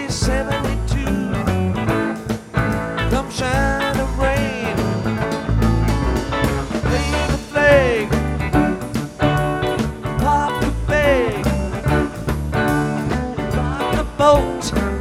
72. Come shine the rain, wave the flag, pop the bag, rock the boat.